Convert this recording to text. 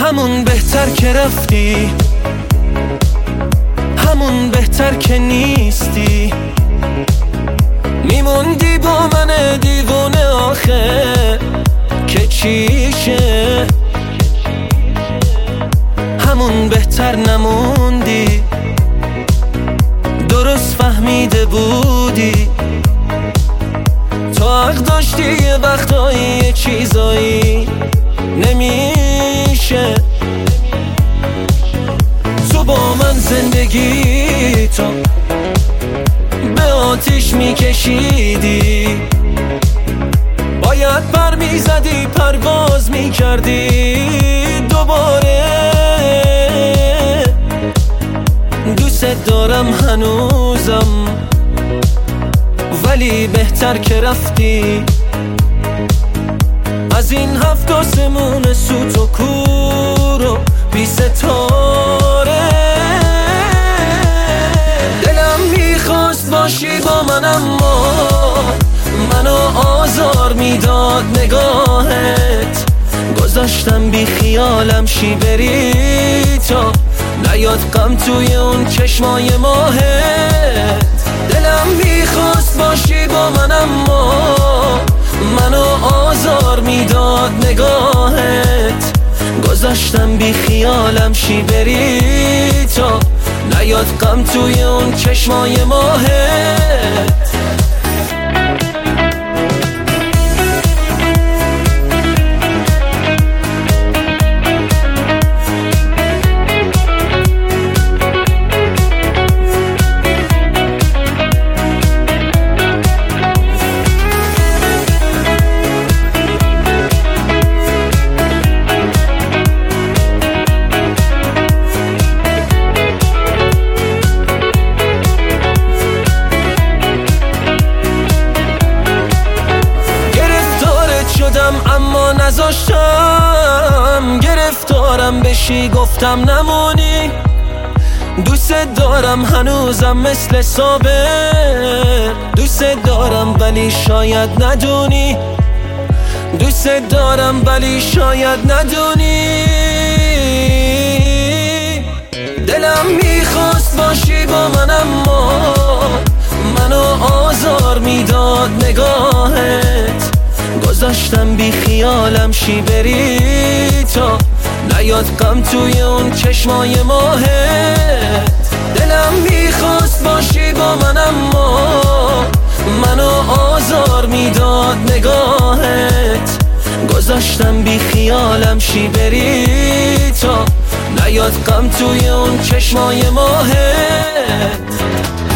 همون بهتر که رفتی، همون بهتر که نیستی. میموندی با من دیوونه آخه که چیشه. همون بهتر نموندی، درست فهمیده بودی. تو حق داشتی یه وقتایی یه چیزایی نمیشه. تو با من زندگی تو به آتیش میکشیدی. باید پر میزدی، پرواز میکردی دوباره. دوست دارم هنوزم، ولی بهتر که رفتی. از این هفت آسمون سوت و کور و بی ستاره. دلم میخواست باشی با من، اما منو آزار میداد نگاهت. گذاشتم بی خیالم شی بری تا نیاد غم توی اون چشمای ماهت. دلم میخواست باشی با من، اما منو آزار میداد نگاهت. گذاشتم بی خیالم شی بری تا نیاد غم توی اون چشمای ماهت. اما نذاشتم گرفتارم بشی، گفتم نمونی. دوست دارم هنوزم مثل صابر، دوست دارم ولی شاید ندونی. دوست دارم ولی شاید ندونی. دلم میخواست باشی با من، اما منو آزار میداد نگاهت. گذاشتم بی خیالم شی بری تا نیاد غم توی اون چشمای ماهت. دلم میخواست باشی با من، اما منو آزار میداد نگاهت. گذاشتم بی خیالم شی بری تا نیاد غم توی اون چشمای ماهت.